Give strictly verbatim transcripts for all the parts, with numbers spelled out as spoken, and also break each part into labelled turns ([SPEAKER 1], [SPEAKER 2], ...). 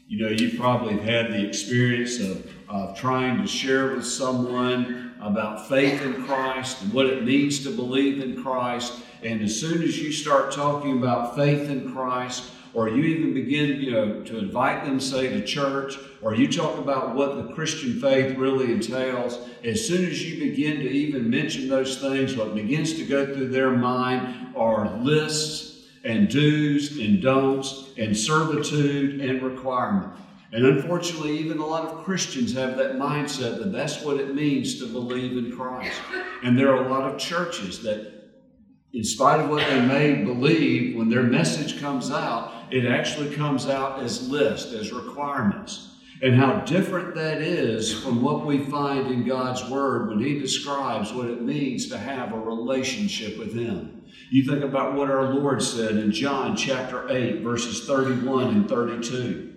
[SPEAKER 1] You know, you probably have had the experience of, of trying to share with someone about faith in Christ and what it means to believe in Christ. And as soon as you start talking about faith in Christ, or you even begin, you know, to invite them, say, to church, or you talk about what the Christian faith really entails, as soon as you begin to even mention those things, what begins to go through their mind are lists and do's and don'ts and servitude and requirement. And unfortunately, even a lot of Christians have that mindset that that's what it means to believe in Christ. And there are a lot of churches that, in spite of what they may believe, when their message comes out, it actually comes out as lists, as requirements. And how different that is from what we find in God's Word when He describes what it means to have a relationship with Him. You think about what our Lord said in John chapter eight, verses thirty-one and thirty-two.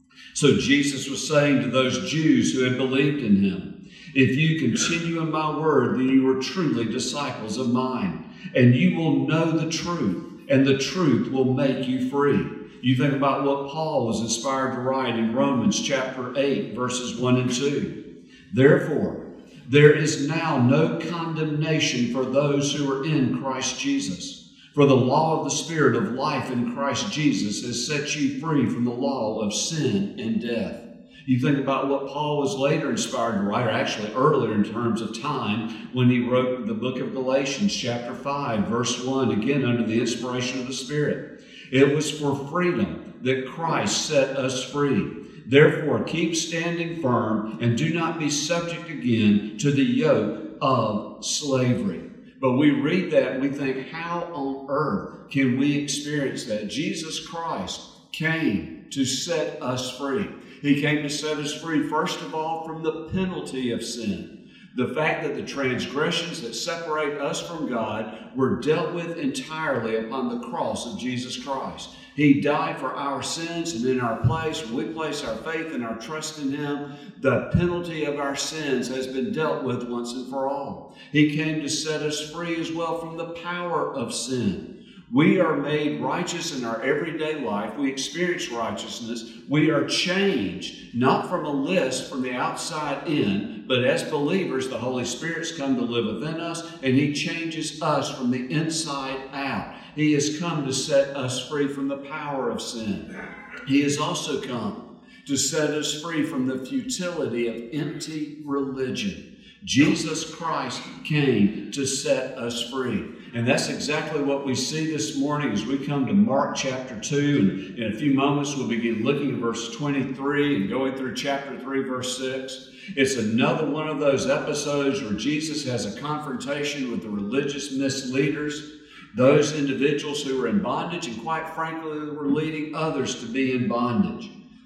[SPEAKER 1] So Jesus was saying to those Jews who had believed in Him, "If you continue in my word, then you are truly disciples of mine, and you will know the truth, and the truth will make you free." You think about what Paul was inspired to write in Romans chapter eight, verses one and two. "Therefore, there is now no condemnation for those who are in Christ Jesus. For the law of the Spirit of life in Christ Jesus has set you free from the law of sin and death." You think about what Paul was later inspired to write, or actually earlier in terms of time, when he wrote the book of Galatians chapter five, verse one, again under the inspiration of the Spirit. "It was for freedom that Christ set us free. Therefore, keep standing firm and do not be subject again to the yoke of slavery." But we read that and we think, how on earth can we experience that? Jesus Christ came to set us free. He came to set us free, first of all, from the penalty of sin. The fact that the transgressions that separate us from God were dealt with entirely upon the cross of Jesus Christ. He died for our sins, and in our place, when we place our faith and our trust in Him, the penalty of our sins has been dealt with once and for all. He came to set us free as well from the power of sin. We are made righteous in our everyday life. We experience righteousness. We are changed, not from a list from the outside in, but as believers, the Holy Spirit's come to live within us, and He changes us from the inside out. He has come to set us free from the power of sin. He has also come to set us free from the futility of empty religion. Jesus Christ came to set us free. And that's exactly what we see this morning as we come to Mark chapter two. And in a few moments, we'll begin looking at verse twenty-three and going through chapter three, verse six. It's another one of those episodes where Jesus has a confrontation with the religious misleaders, those individuals who were in bondage and, quite frankly, were leading others to be in bondage.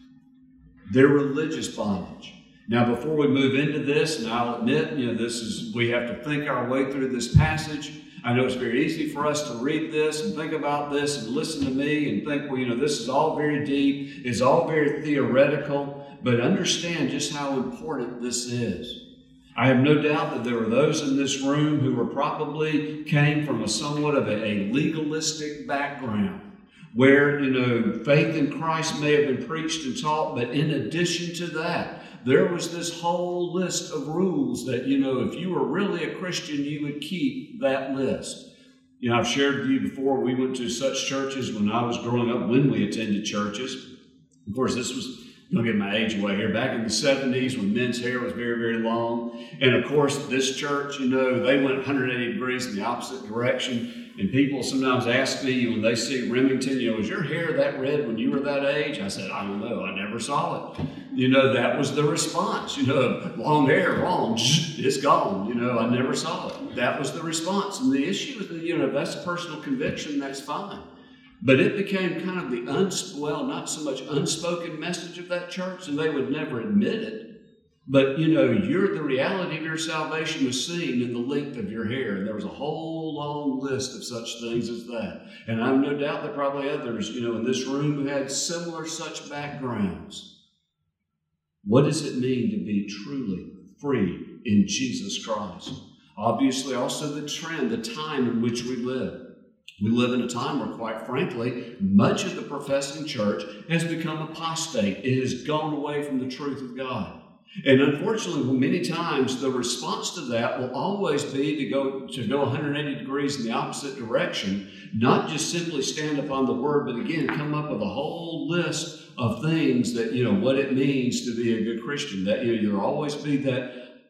[SPEAKER 1] Their religious bondage. Now, before we move into this, and I'll admit, you know, this is, we have to think our way through this passage. I know it's very easy for us to read this and think about this and listen to me and think, well, you know, this is all very deep. It's all very theoretical, but understand just how important this is. I have no doubt that there were those in this room who were probably came from a somewhat of a, a legalistic background, where, you know, faith in Christ may have been preached and taught, but in addition to that, there was this whole list of rules that, you know, if you were really a Christian, you would keep that list. You know, I've shared with you before, we went to such churches when I was growing up, when we attended churches. Of course, this was, I'm going to get my age away here, back in the seventies when men's hair was very, very long. And of course, this church, you know, they went one hundred eighty degrees in the opposite direction. And people sometimes ask me when they see Remington, you know, was your hair that red when you were that age? I said, I don't know. I never saw it. You know, that was the response. You know, long hair, wrong, it's gone. You know, I never saw it. That was the response. And the issue is that, you know, if that's a personal conviction, that's fine. But it became kind of the, uns- well, not so much unspoken message of that church, and they would never admit it. But, you know, your the reality of your salvation was seen in the length of your hair. And there was a whole long list of such things as that. And I have no doubt that probably others, you know, in this room who had similar such backgrounds. What does it mean to be truly free in Jesus Christ? Obviously, also the trend, the time in which we live. We live in a time where, quite frankly, much of the professing church has become apostate. It has gone away from the truth of God. And unfortunately, many times the response to that will always be to go to go one hundred eighty degrees in the opposite direction, not just simply stand upon the word, but again, come up with a whole list of things that, you know, what it means to be a good Christian. That, you know, there'll always be that,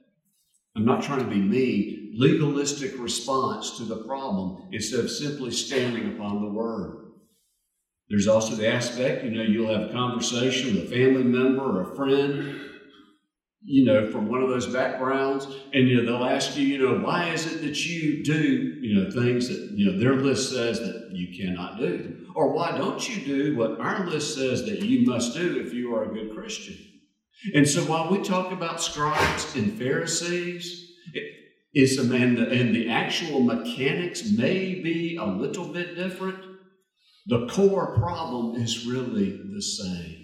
[SPEAKER 1] I'm not trying to be mean, legalistic response to the problem instead of simply standing upon the word. There's also the aspect, you know, you'll have a conversation with a family member or a friend, you know, from one of those backgrounds, and, you know, they'll ask you, you know, why is it that you do, you know, things that, you know, their list says that you cannot do? Or why don't you do what our list says that you must do if you are a good Christian? And so while we talk about scribes and Pharisees, it, it's a man, and the actual mechanics may be a little bit different, the core problem is really the same.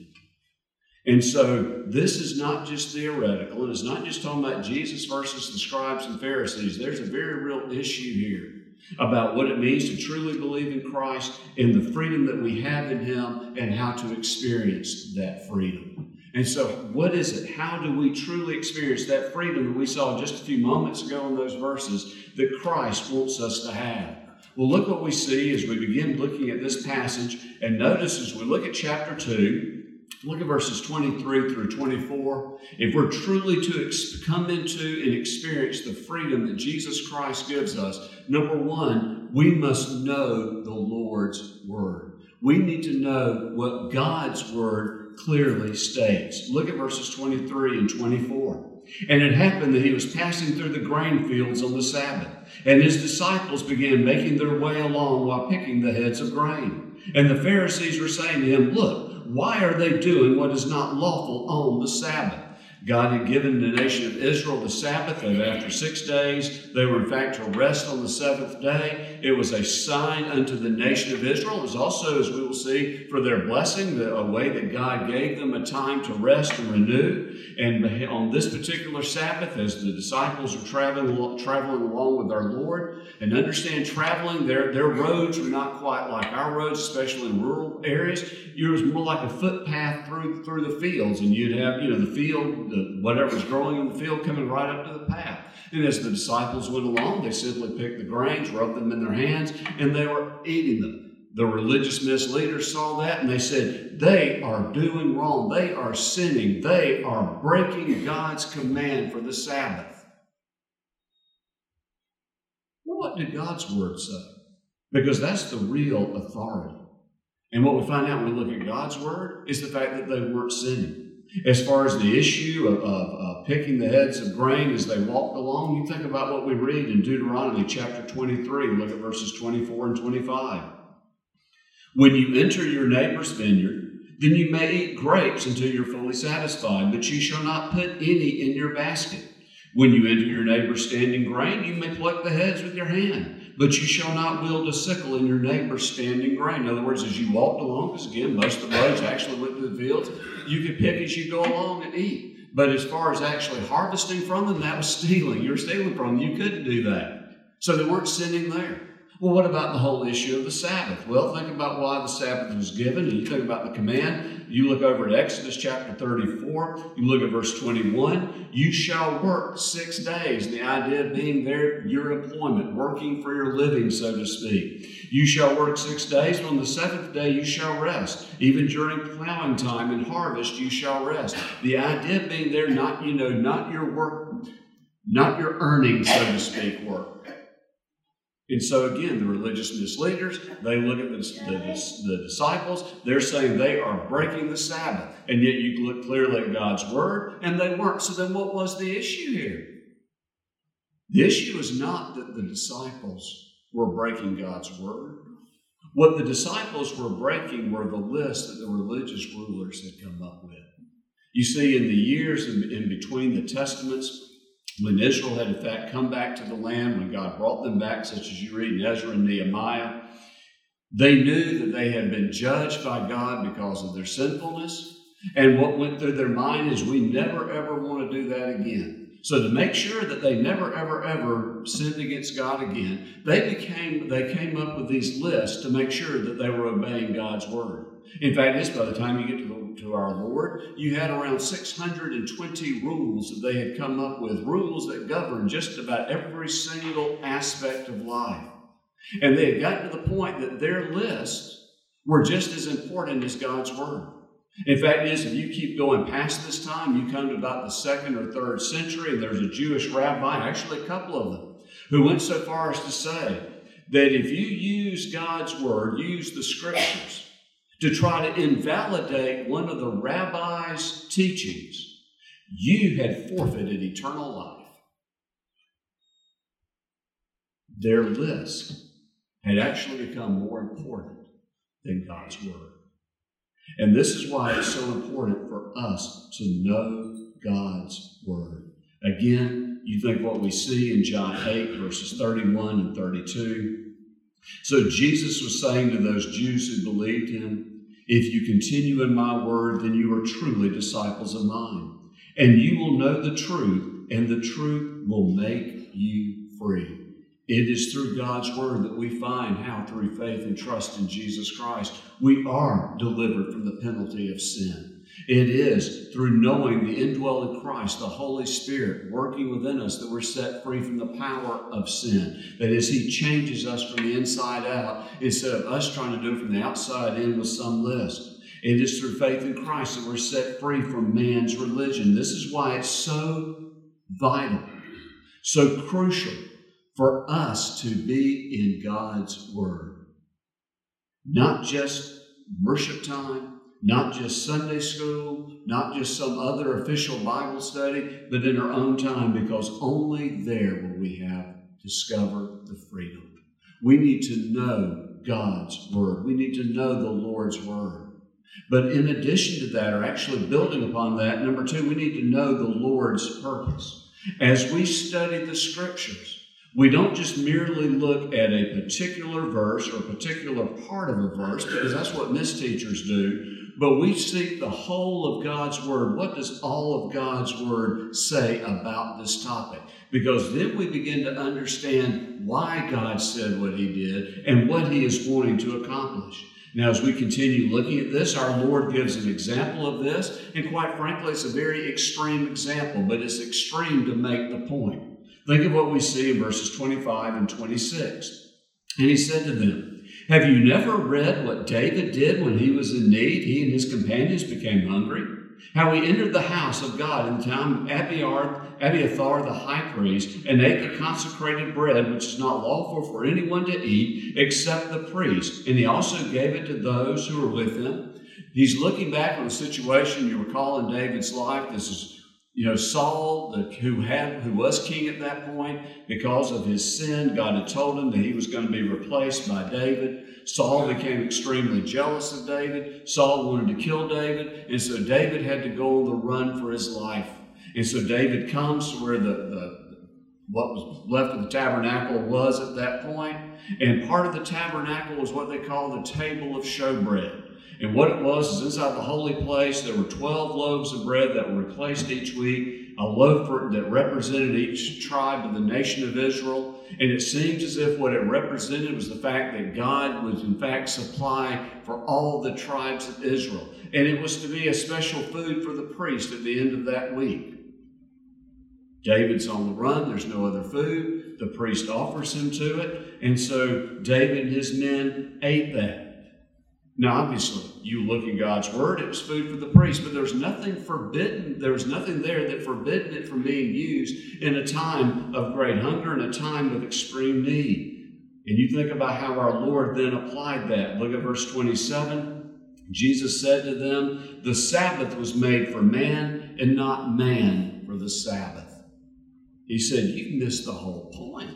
[SPEAKER 1] And so this is not just theoretical, and it's not just talking about Jesus versus the scribes and Pharisees. There's a very real issue here about what it means to truly believe in Christ and the freedom that we have in Him and how to experience that freedom. And so what is it? How do we truly experience that freedom that we saw just a few moments ago in those verses that Christ wants us to have? Well, look what we see as we begin looking at this passage, and notice as we look at chapter two, look at verses twenty-three through twenty-four. If we're truly to ex- come into and experience the freedom that Jesus Christ gives us, number one, we must know the Lord's Word. We need to know what God's Word clearly states. Look at verses twenty-three and twenty-four. And it happened that he was passing through the grain fields on the Sabbath, and his disciples began making their way along while picking the heads of grain. And the Pharisees were saying to him, "Look, why are they doing what is not lawful on the Sabbath?" God had given the nation of Israel the Sabbath, and after six days, they were in fact to rest on the seventh day. It was a sign unto the nation of Israel. It was also, as we will see, for their blessing, the, a way that God gave them a time to rest and renew. And on this particular Sabbath, as the disciples are traveling, traveling along with our Lord, and understand traveling, their, their roads were not quite like our roads, especially in rural areas. It was more like a footpath through, through the fields, and you'd have, you know, the field, the, whatever's growing in the field coming right up to the path. And as the disciples went along, they simply picked the grains, rubbed them in their hands, and they were eating them. The religious misleaders saw that, and they said, they are doing wrong. They are sinning. They are breaking God's command for the Sabbath. Well, what did God's Word say? Because that's the real authority. And what we find out when we look at God's Word is the fact that they weren't sinning. As far as the issue of, of, of picking the heads of grain as they walked along, you think about what we read in Deuteronomy chapter twenty-three. Look at verses twenty-four and twenty-five. When you enter your neighbor's vineyard, then you may eat grapes until you're fully satisfied, but you shall not put any in your basket. When you enter your neighbor's standing grain, you may pluck the heads with your hand, but you shall not wield a sickle in your neighbor's standing grain. In other words, as you walked along, because again, most of the roads actually went through the fields, you could pick as you go along and eat. But as far as actually harvesting from them, that was stealing. You were stealing from them. You couldn't do that. So they weren't sinning there. Well, what about the whole issue of the Sabbath? Well, think about why the Sabbath was given, and you think about the command. You look over at Exodus chapter thirty-four, you look at verse twenty-one, you shall work six days. The idea being there, your employment, working for your living, so to speak. You shall work six days, but on the seventh day you shall rest. Even during plowing time and harvest, you shall rest. The idea being there, not, you know, not your work, not your earning, so to speak, work. And so again, the religious misleaders, they look at the, the, the disciples, they're saying they are breaking the Sabbath. And yet you look clearly at God's Word, and they weren't. So then what was the issue here? The issue is not that the disciples were breaking God's Word. What the disciples were breaking were the lists that the religious rulers had come up with. You see, in the years in, in between the Testaments, when Israel had in fact come back to the land, when God brought them back, such as you read in Ezra and Nehemiah, they knew that they had been judged by God because of their sinfulness. And what went through their mind is, we never ever want to do that again. So to make sure that they never, ever, ever sinned against God again, they became they came up with these lists to make sure that they were obeying God's word. In fact, it's by the time you get to, the, to our Lord, you had around six hundred twenty rules that they had come up with, rules that govern just about every single aspect of life. And they had gotten to the point that their lists were just as important as God's word. In fact, is if you keep going past this time, you come to about the second or third century, and there's a Jewish rabbi, actually a couple of them, who went so far as to say that if you use God's word, use the scriptures, to try to invalidate one of the rabbi's teachings, you had forfeited eternal life. Their list had actually become more important than God's word. And this is why it's so important for us to know God's word. Again, you think what we see in John eight, verses thirty-one and thirty-two. So Jesus was saying to those Jews who believed him, "If you continue in my word, then you are truly disciples of mine. And you will know the truth, and the truth will make you free." It is through God's word that we find how, through faith and trust in Jesus Christ, we are delivered from the penalty of sin. It is through knowing the indwelling Christ, the Holy Spirit, working within us, that we're set free from the power of sin. That is, he changes us from the inside out instead of us trying to do it from the outside in with some list. It is through faith in Christ that we're set free from man's religion. This is why it's so vital, so crucial for us to be in God's word. Not just worship time, not just Sunday school, not just some other official Bible study, but in our own time, because only there will we have discovered the freedom. We need to know God's word. We need to know the Lord's word. But in addition to that, or actually building upon that, number two, we need to know the Lord's purpose. As we study the scriptures, we don't just merely look at a particular verse or a particular part of a verse, because that's what misteachers do, but we seek the whole of God's word. What does all of God's word say about this topic? Because then we begin to understand why God said what he did and what he is wanting to accomplish. Now, as we continue looking at this, our Lord gives an example of this, and quite frankly, it's a very extreme example, but it's extreme to make the point. Think of what we see in verses twenty-five and twenty-six. And he said to them, "Have you never read what David did when he was in need? He and his companions became hungry. How he entered the house of God in the time of Abiathar, Abiathar the high priest, and ate the consecrated bread, which is not lawful for anyone to eat except the priest. And he also gave it to those who were with him." He's looking back on a situation, you recall, in David's life. This is You know, Saul, the, who had who was king at that point, because of his sin, God had told him that he was going to be replaced by David. Saul became extremely jealous of David. Saul wanted to kill David, and so David had to go on the run for his life. And so David comes to where the, the what was left of the tabernacle was at that point, and part of the tabernacle was what they call the table of showbread. And what it was is inside the holy place, there were twelve loaves of bread that were replaced each week, a loaf that represented each tribe of the nation of Israel. And it seems as if what it represented was the fact that God would in fact supply for all the tribes of Israel. And it was to be a special food for the priest at the end of that week. David's on the run. There's no other food. The priest offers him to it. And so David and his men ate that. Now, obviously, you look in God's word, it was food for the priest, but there's nothing forbidden. There was nothing there that forbidden it from being used in a time of great hunger and a time of extreme need. And you think about how our Lord then applied that. Look at verse twenty-seven. Jesus said to them, "The Sabbath was made for man and not man for the Sabbath." He said, you missed the whole point.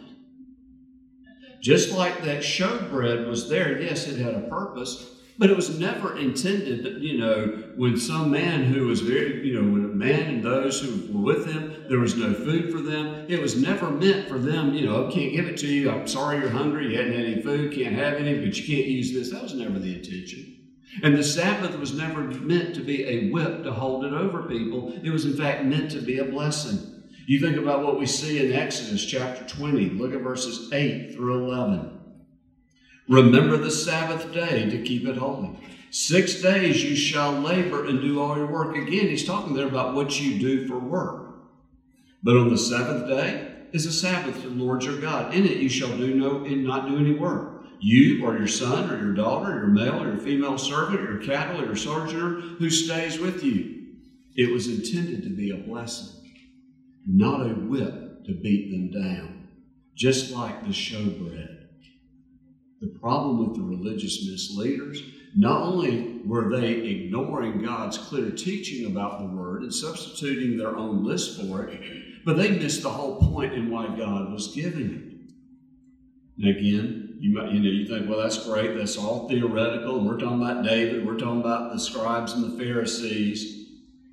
[SPEAKER 1] Just like that showbread was there, yes, it had a purpose, but it was never intended that, you know, when some man who was very, you know, when a man and those who were with him, there was no food for them. It was never meant for them, you know, I can't give it to you. I'm sorry you're hungry. You hadn't had any food. Can't have any, but you can't use this. That was never the intention. And the Sabbath was never meant to be a whip to hold it over people. It was, in fact, meant to be a blessing. You think about what we see in Exodus chapter twenty. Look at verses eight through eleven. Remember the Sabbath day to keep it holy. Six days you shall labor and do all your work. Again, he's talking there about what you do for work. But on the seventh day is a Sabbath to the Lord your God. In it you shall do no and not do any work. You or your son or your daughter, your male or your female servant, your cattle or your sojourner who stays with you. It was intended to be a blessing, not a whip to beat them down, just like the showbread. The problem with the religious misleaders, not only were they ignoring God's clear teaching about the Word and substituting their own list for it, but they missed the whole point in why God was giving it. And again, you might, you know, you think, well, that's great. That's all theoretical. And we're talking about David. We're talking about the scribes and the Pharisees.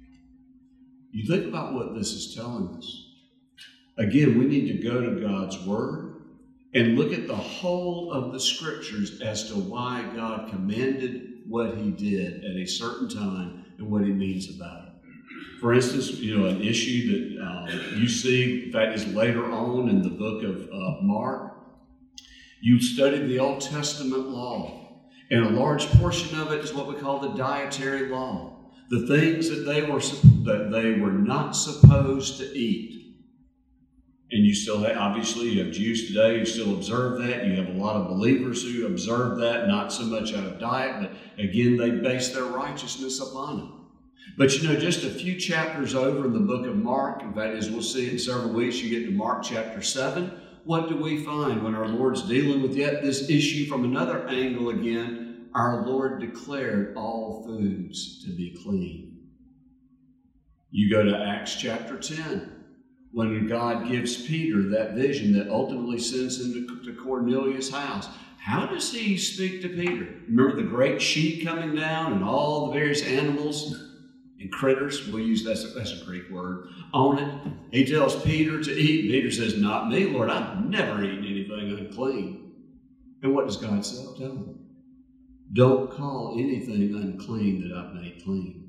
[SPEAKER 1] You think about what this is telling us. Again, we need to go to God's Word and look at the whole of the Scriptures as to why God commanded what He did at a certain time and what He means about it. For instance, you know, an issue that uh, you see, in fact, is later on in the book of uh, Mark. You study the Old Testament law, and a large portion of it is what we call the dietary law, the things that they were that they were not supposed to eat. And you still have, obviously, you have Jews today who still observe that. You have a lot of believers who observe that, not so much out of diet, but again, they base their righteousness upon it. But you know, just a few chapters over in the book of Mark, in fact, as we'll see in several weeks, you get to Mark chapter seven. What do we find when our Lord's dealing with yet this issue from another angle again? Our Lord declared all foods to be clean. You go to Acts chapter ten. When God gives Peter that vision that ultimately sends him to, to Cornelius' house. How does he speak to Peter? Remember the great sheet coming down and all the various animals and critters, we'll use that's a, that's a Greek word, on it. He tells Peter to eat. Peter says, not me, Lord, I've never eaten anything unclean. And what does God say? Tell him, don't call anything unclean that I've made clean.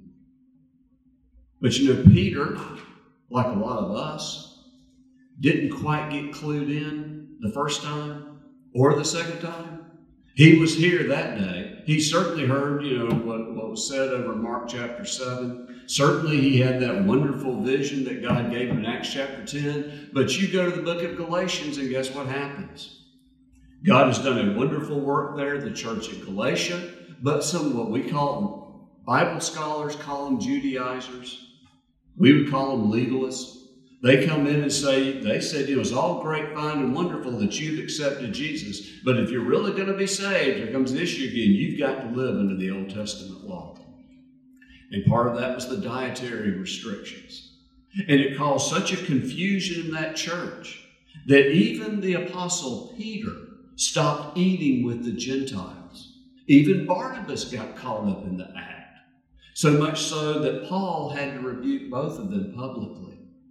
[SPEAKER 1] But you know, Peter, like a lot of us, didn't quite get clued in the first time or the second time. He was here that day. He certainly heard, you know, what, what was said over Mark chapter seven. Certainly he had that wonderful vision that God gave him in Acts chapter ten. But you go to the book of Galatians and guess what happens? God has done a wonderful work there, the church at Galatia. But some what we call them, Bible scholars call them Judaizers. We would call them legalists. They come in and say, they said, you know, it's all great, fine, and wonderful that you've accepted Jesus. But if you're really going to be saved, here comes the issue again, you've got to live under the Old Testament law. And part of that was the dietary restrictions. And it caused such a confusion in that church that even the Apostle Peter stopped eating with the Gentiles. Even Barnabas got caught up in the act. So much so that Paul had to rebuke both of them publicly.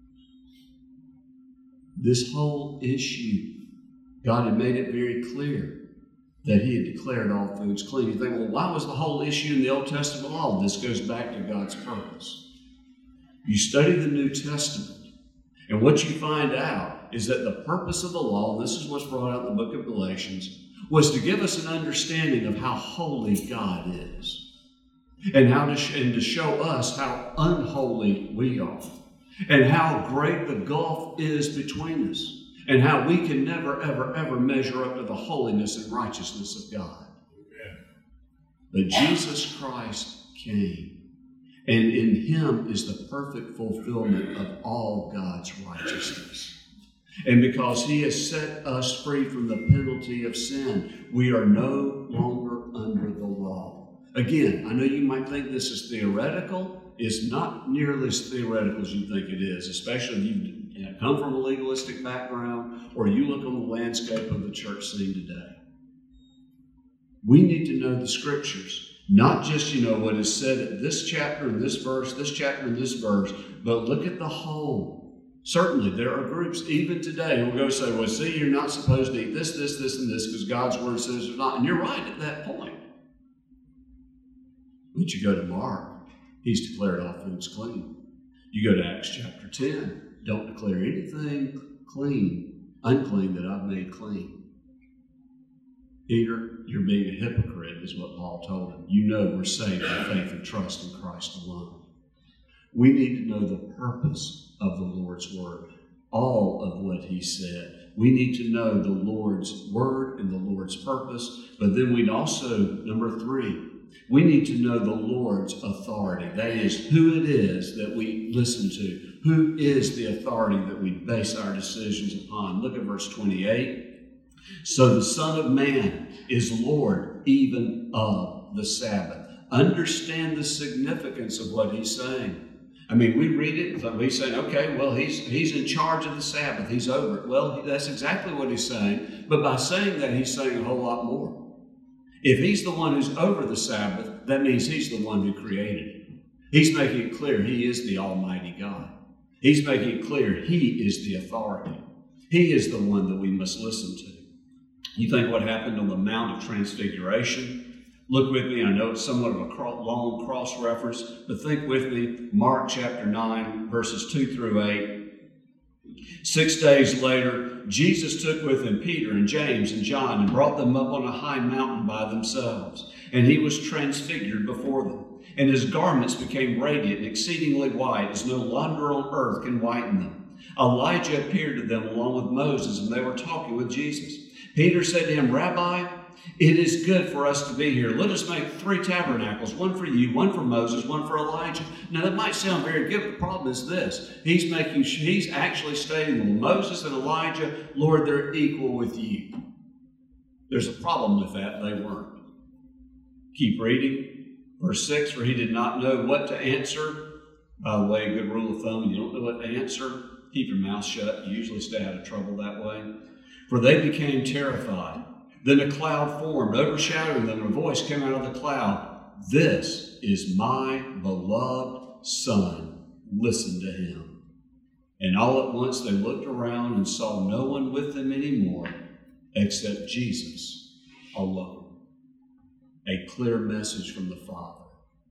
[SPEAKER 1] This whole issue, God had made it very clear that He had declared all foods clean. You think, well, why was the whole issue in the Old Testament law? This goes back to God's purpose. You study the New Testament, and what you find out is that the purpose of the law, and this is what's brought out in the book of Galatians, was to give us an understanding of how holy God is, and how to sh- and to show us how unholy we are. And how great the gulf is between us. And how we can never, ever, ever measure up to the holiness and righteousness of God. But Jesus Christ came. And in Him is the perfect fulfillment of all God's righteousness. And because He has set us free from the penalty of sin, we are no longer under the law. Again, I know you might think this is theoretical. It's not nearly as theoretical as you think it is, especially if you, you know, come from a legalistic background or you look on the landscape of the church scene today. We need to know the Scriptures, not just, you know, what is said at this chapter and this verse, this chapter and this verse, but look at the whole. Certainly, there are groups, even today, who will go say, well, see, you're not supposed to eat this, this, this, and this because God's Word says it's not. And you're right at that point. But you go to Mark. He's declared all foods clean. You go to Acts chapter ten. don't declare anything clean, unclean that I've made clean. Peter, you're being a hypocrite, is what Paul told him. You know we're saved by faith and trust in Christ alone. We need to know the purpose of the Lord's word, all of what he said. We need to know the Lord's word and the Lord's purpose, but then we'd also, number three, we need to know the Lord's authority. That is, who it is that we listen to. Who is the authority that we base our decisions upon? Look at verse twenty-eight. So the Son of Man is Lord even of the Sabbath. Understand the significance of what he's saying. I mean, we read it and we say, okay, well, he's he's in charge of the Sabbath. He's over it. Well, that's exactly what he's saying. But by saying that, he's saying a whole lot more. If he's the one who's over the Sabbath, that means he's the one who created it. He's making it clear he is the Almighty God. He's making it clear he is the authority. He is the one that we must listen to. You think what happened on the Mount of Transfiguration? Look with me. I know it's somewhat of a long cross reference, but think with me. Mark chapter nine, verses two through eight. Six days later, Jesus took with him Peter and James and John and brought them up on a high mountain by themselves. And he was transfigured before them. And his garments became radiant and exceedingly white, as no launder on earth can whiten them. Elijah appeared to them along with Moses, and they were talking with Jesus. Peter said to him, Rabbi, it is good for us to be here. Let us make three tabernacles, one for you, one for Moses, one for Elijah. Now that might sound very good, but the problem is this. He's making, he's actually stating, well, Moses and Elijah, Lord, they're equal with you. There's a problem with that. They weren't. Keep reading. Verse six, for he did not know what to answer. By the way, a good rule of thumb, you don't know what to answer, keep your mouth shut. You usually stay out of trouble that way. For they became terrified. Then a cloud formed, overshadowing them. A voice came out of the cloud. This is my beloved Son. Listen to him. And all at once they looked around and saw no one with them anymore except Jesus alone. A clear message from the Father.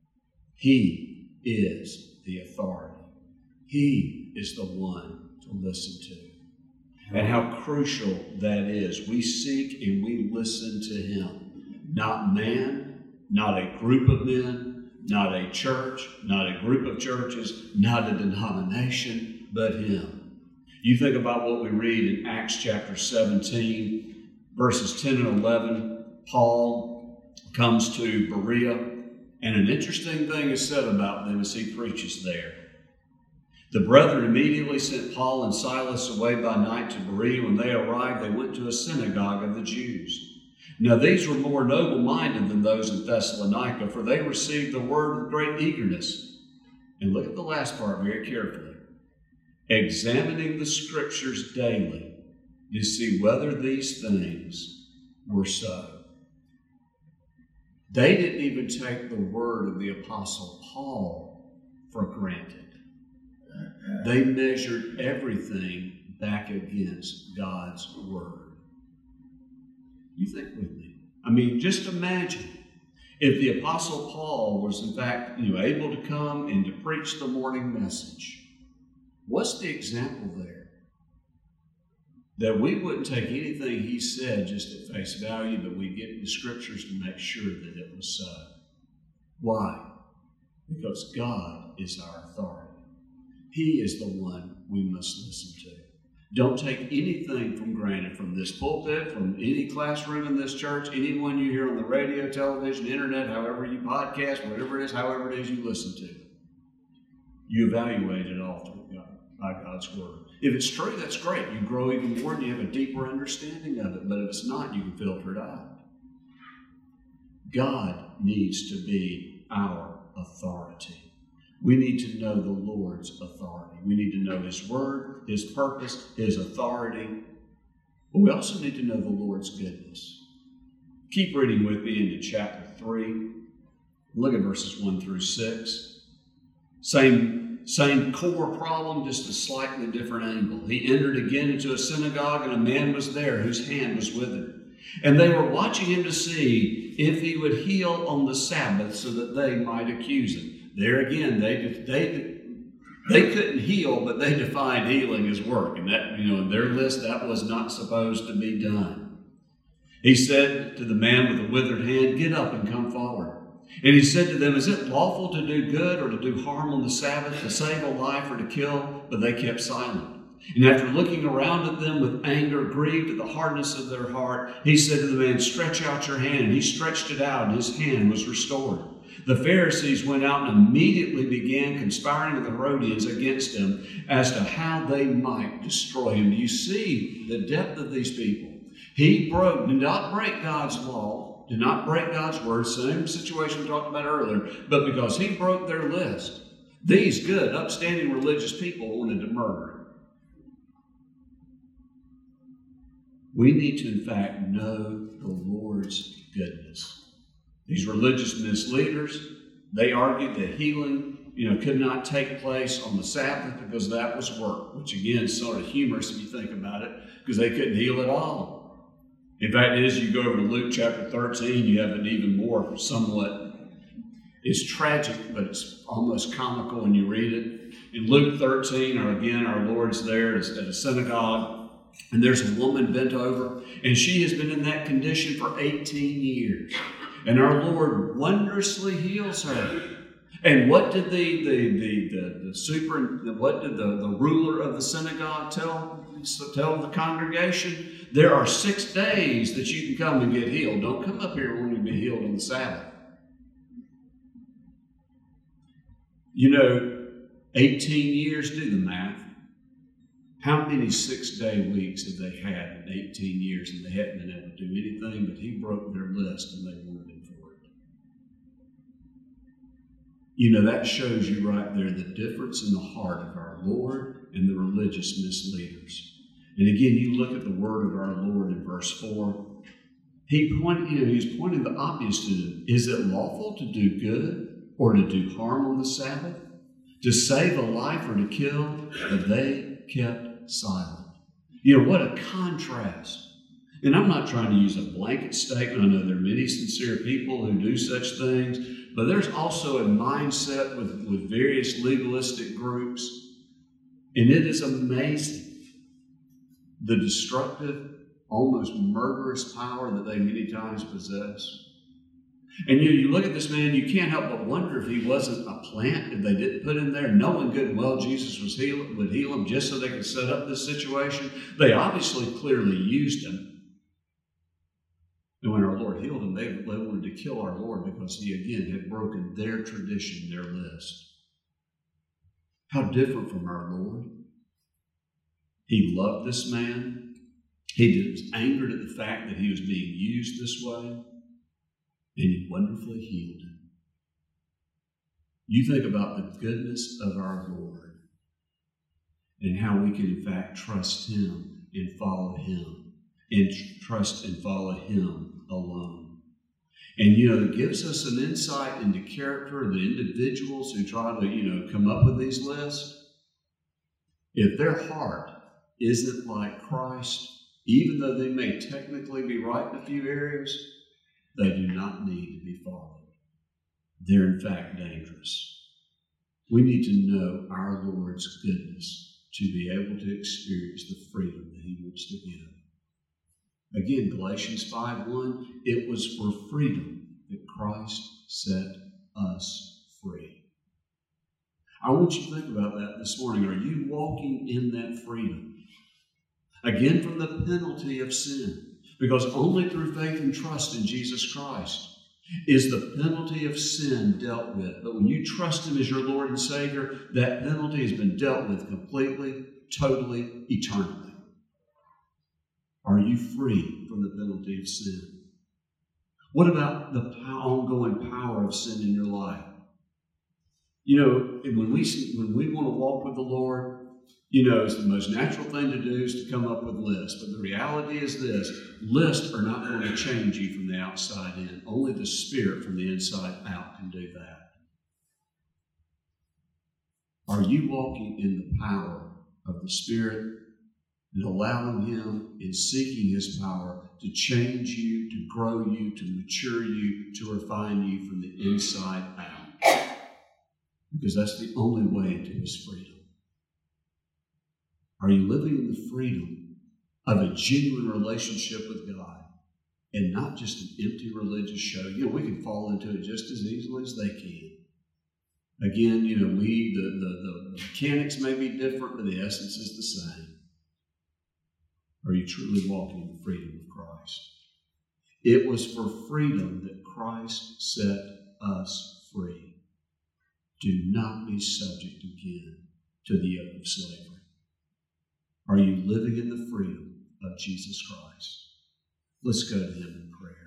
[SPEAKER 1] He is the authority. He is the one to listen to. And how crucial that is. We seek and we listen to him. Not man, not a group of men, not a church, not a group of churches, not a denomination, but him. You think about what we read in Acts chapter seventeen, verses ten and eleven. Paul comes to Berea, and an interesting thing is said about them as he preaches there. The brethren immediately sent Paul and Silas away by night to Berea. When they arrived, they went to a synagogue of the Jews. Now these were more noble-minded than those in Thessalonica, for they received the word with great eagerness. And look at the last part very carefully. Examining the scriptures daily to see whether these things were so. They didn't even take the word of the Apostle Paul for granted. They measured everything back against God's word. You think with me. I mean, just imagine if the Apostle Paul was in fact, you know, able to come and to preach the morning message. What's the example there? That we wouldn't take anything he said just at face value, but we'd get the scriptures to make sure that it was so. Why? Because God is our authority. He is the one we must listen to. Don't take anything from granted from this pulpit, from any classroom in this church, anyone you hear on the radio, television, internet, however you podcast, whatever it is, however it is you listen to. You evaluate it all through God, by God's word. If it's true, that's great. You grow even more and you have a deeper understanding of it. But if it's not, you can filter it out. God needs to be our authority. We need to know the Lord's authority. We need to know his word, his purpose, his authority. But we also need to know the Lord's goodness. Keep reading with me into chapter three. Look at verses one through six. Same Same core problem, just a slightly different angle. He entered again into a synagogue, and a man was there whose hand was withered. And they were watching him to see if he would heal on the Sabbath so that they might accuse him. There again, they, they, They couldn't heal, but they defined healing as work. And that, you know, in their list, that was not supposed to be done. He said to the man with the withered hand, "Get up and come forward." And he said to them, "Is it lawful to do good or to do harm on the Sabbath, to save a life or to kill?" But they kept silent. And after looking around at them with anger, grieved at the hardness of their heart, he said to the man, "Stretch out your hand." And he stretched it out, and his hand was restored. The Pharisees went out and immediately began conspiring with the Herodians against him as to how they might destroy him. Do you see the depth of these people? He broke, did not break God's law, did not break God's word, same situation we talked about earlier, but because he broke their list, these good, upstanding religious people wanted to murder him. We need to, in fact, know the Lord's goodness. These religious misleaders, they argued that healing, you know, could not take place on the Sabbath because that was work, which again is sort of humorous if you think about it, because they couldn't heal at all. In fact, as you go over to Luke chapter thirteen, you have an even more somewhat, it's tragic, but it's almost comical when you read it. In Luke thirteen, or again, our Lord's there at a synagogue, and there's a woman bent over, and she has been in that condition for eighteen years. And our Lord wondrously heals her. And what did the the the the, the super what did the, the ruler of the synagogue tell tell the congregation? There are six days that you can come and get healed. Don't come up here wanting to be healed on the Sabbath. You know, eighteen years, do the math. How many six-day weeks have they had in eighteen years and they hadn't been able to do anything, but he broke their list and they wanted him for it? You know, that shows you right there the difference in the heart of our Lord and the religious misleaders. And again, you look at the word of our Lord in verse four. He pointed, you know, he's pointing the obvious to them. Is it lawful to do good or to do harm on the Sabbath? To save a life or to kill? But they kept silent. You know, what a contrast. And I'm not trying to use a blanket statement. I know there are many sincere people who do such things, but there's also a mindset with, with various legalistic groups. And it is amazing the destructive, almost murderous power that they many times possess. And you, you look at this man, you can't help but wonder if he wasn't a plant that they didn't put in there, knowing good and well Jesus was heal, would heal him just so they could set up this situation. They obviously clearly used him. And when our Lord healed him, they, they wanted to kill our Lord because he, again, had broken their tradition, their list. How different from our Lord. He loved this man. He was angered at the fact that he was being used this way. And he wonderfully healed him. You think about the goodness of our Lord and how we can, in fact, trust him and follow him and trust and follow him alone. And, you know, it gives us an insight into character of the individuals who try to, you know, come up with these lists. If their heart isn't like Christ, even though they may technically be right in a few areas, they do not need to be followed. They're in fact dangerous. We need to know our Lord's goodness to be able to experience the freedom that he wants to give. Again, Galatians five one, it was for freedom that Christ set us free. I want you to think about that this morning. Are you walking in that freedom? Again, from the penalty of sin. Because only through faith and trust in Jesus Christ is the penalty of sin dealt with. But when you trust him as your Lord and Savior, that penalty has been dealt with completely, totally, eternally. Are you free from the penalty of sin? What about the ongoing power of sin in your life? You know, when we, when we want to walk with the Lord, you know, it's the most natural thing to do is to come up with lists. But the reality is this, lists are not going to change you from the outside in. Only the Spirit from the inside out can do that. Are you walking in the power of the Spirit and allowing him in seeking his power to change you, to grow you, to mature you, to refine you from the inside out? Because that's the only way to his freedom. Are you living in the freedom of a genuine relationship with God and not just an empty religious show? You know, we can fall into it just as easily as they can. Again, you know, we the, the, the mechanics may be different, but the essence is the same. Are you truly walking in the freedom of Christ? It was for freedom that Christ set us free. Do not be subject again to the yoke of slavery. Are you living in the freedom of Jesus Christ? Let's go to Him in prayer.